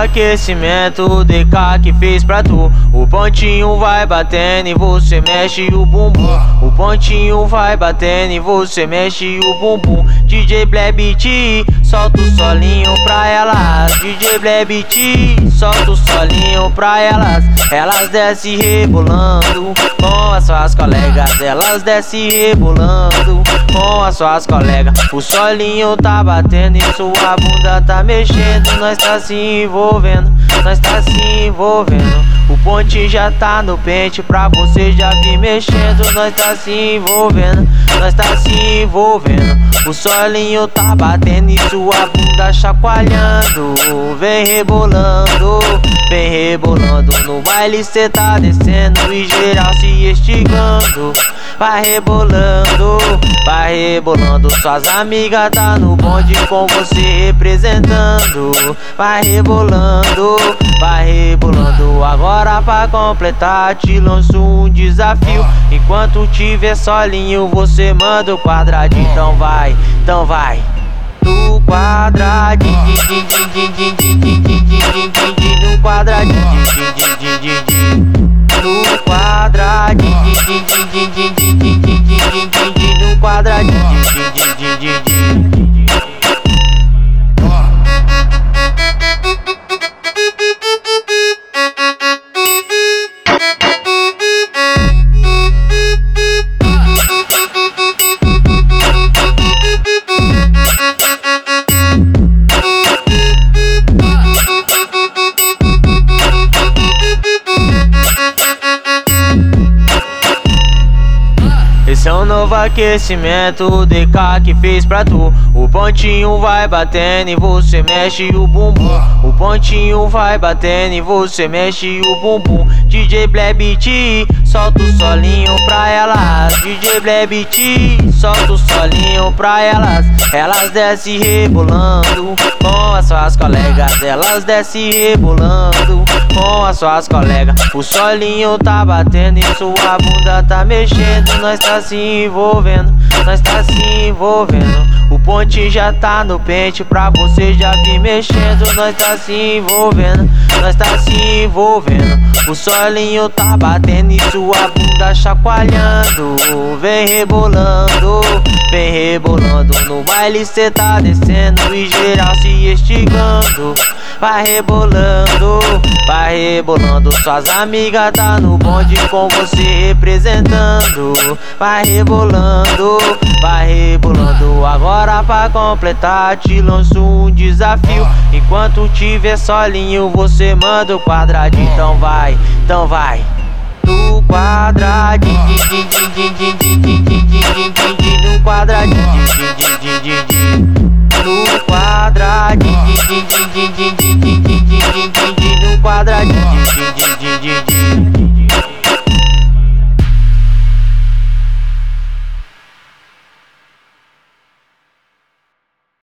aquecimento, o DK que fez pra tu. O pontinho vai batendo e você mexe o bumbum. O pontinho vai batendo e você mexe o bumbum. DJ Blebit, solta o solinho pra elas. DJ Blebit, solta o solinho pra elas. Elas descem rebolando com as suas colegas. Elas descem rebolando com as suas colegas. O solinho tá batendo e sua bunda tá mexendo. Nós tá se envolvendo, nós tá se envolvendo. O ponte já tá no pente pra você já vir mexendo. Nós tá se envolvendo, nós tá se envolvendo. O solinho tá batendo e sua bunda chacoalhando. Vem rebolando, vem rebolando. No baile cê tá descendo e geral se estigando. Vai rebolando, vai rebolando. Suas amigas tá no bonde com você representando. Vai rebolando, vai rebolando. Agora pra completar te lanço um desafio. Enquanto tiver solinho você manda o quadradinho. Então vai, então vai. No quadradinho, no quadradinho, no quadradinho, no quadradinho. Esse é um novo aquecimento, o DK que fez pra tu. O pontinho vai batendo e você mexe o bumbum. O pontinho vai batendo e você mexe o bumbum. DJ Blebit, solta o solinho pra elas. DJ Blebit, solta o solinho pra elas. Elas descem rebolando com as suas colegas. Elas descem rebolando com as suas colegas. O solinho tá batendo e sua bunda tá mexendo. Nós tá se envolvendo, nós tá se envolvendo. O ponte já tá no pente pra você já vir mexendo. Nós tá se envolvendo, nós tá se envolvendo. O solinho tá batendo e sua bunda chacoalhando. Vem rebolando, vem rebolando. No baile cê tá descendo e geral se estigando. Vai rebolando, vai rebolando. Suas amigas tá no bonde com você representando. Vai rebolando, vai rebolando. Agora pra completar te lanço um desafio. Enquanto tiver solinho você manda o quadradinho. Então vai, então vai. No quadradinho, no quadradinho, no quadradinho.